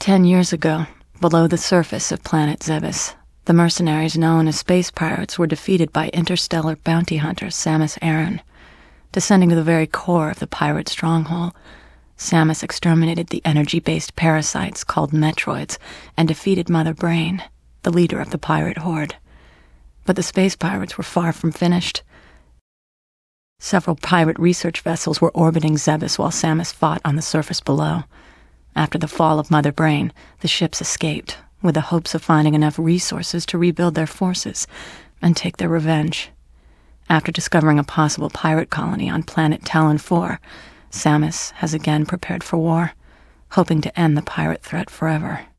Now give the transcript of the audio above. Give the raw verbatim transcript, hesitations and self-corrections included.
Ten years ago, below the surface of planet Zebes, the mercenaries known as space pirates were defeated by interstellar bounty hunter Samus Aran. Descending to the very core of the pirate stronghold, Samus exterminated the energy-based parasites called Metroids and defeated Mother Brain, the leader of the pirate horde. But the space pirates were far from finished. Several pirate research vessels were orbiting Zebes while Samus fought on the surface below. After the fall of Mother Brain, the ships escaped, with the hopes of finding enough resources to rebuild their forces and take their revenge. After discovering a possible pirate colony on planet Talon four, Samus has again prepared for war, hoping to end the pirate threat forever.